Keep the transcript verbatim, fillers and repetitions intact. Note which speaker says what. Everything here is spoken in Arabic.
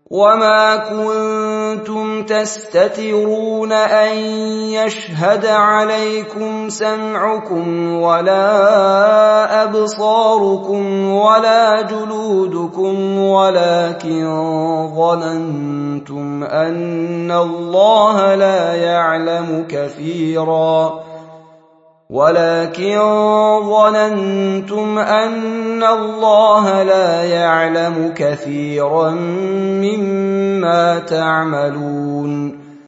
Speaker 1: وما كنتم تستترون أن يشهد عليكم سمعكم ولا أبصاركم ولا جلودكم ولكن ظننتم أن الله لا يعلم كثيرا ولكن ظننتم أن الله لا يعلم كثيرا مما تعملون